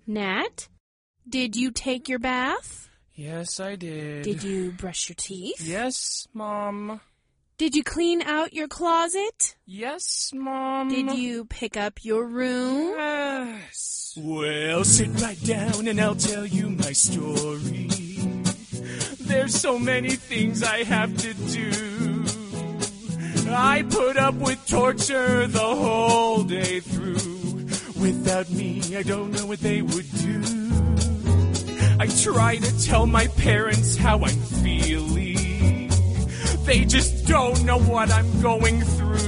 Nat, did you take your bath? Yes, I did. Did you brush your teeth? Yes, Mom. Did you clean out your closet? Yes, Mom. Did you pick up your room? Yes. Well, sit right down and I'll tell you my story. There's so many things I have to do. I put up with torture the whole day through. Without me, I don't know what they would do. I try to tell my parents how I'm feeling. They just don't know what I'm going through.